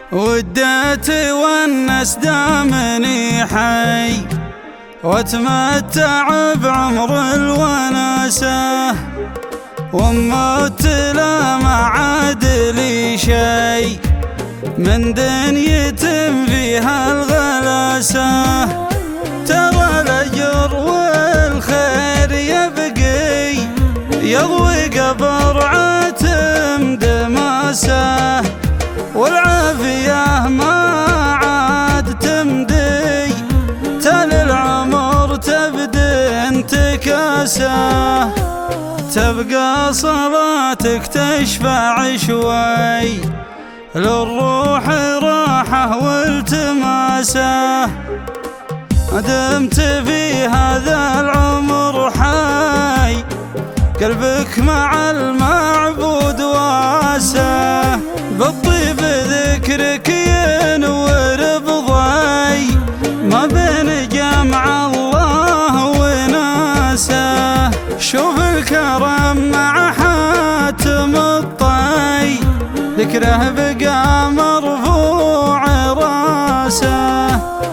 وديت والناس دامني حي واتمتع بعمر الوناسة، وموت لا ما عاد لي شي من دنيا فيها الغلاسة. ترى الأجر والخير يبقي يضوي قبر عاتم دماسة، والعافية ما عاد تمدي تل العمر تبدي انتكاسة. تبقى صلاتك تشفع شوي للروح راحة والتماسة، دمت في هذا العمر حي قلبك مع المعبود واسع. بالطيب ذكرك ينور بضي ما بين جمع الله وناسه. شوف الكرم مع حاتم الطي ذكره بقى مرفوع راسه.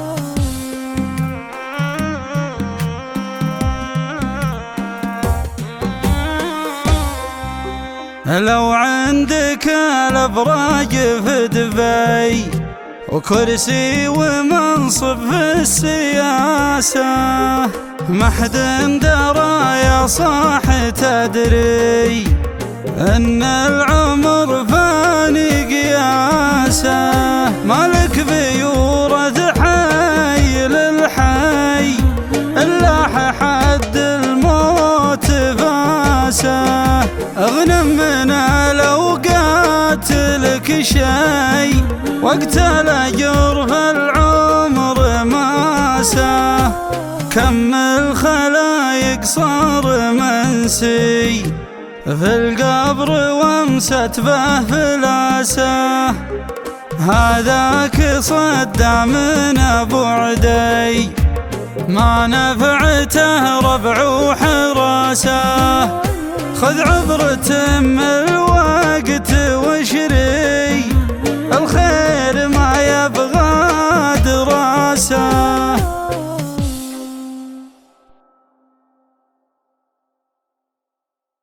لو عندك الابراج في دبي وكرسي ومنصب في السياسة، ما حد درى يا صاح تدري ان العمر فاني قياسه. مالك بيورث حي للحي الا حد الموت فاسه. اغنم من الاوقات لك شي وقت الاجر في العمر ماسه. كم الخلايق صار منسي في القبر وامست به فلاسه. هذاك صدى من بعدي ما نفعته ربع وحراسه. خذ عبرة من الواقع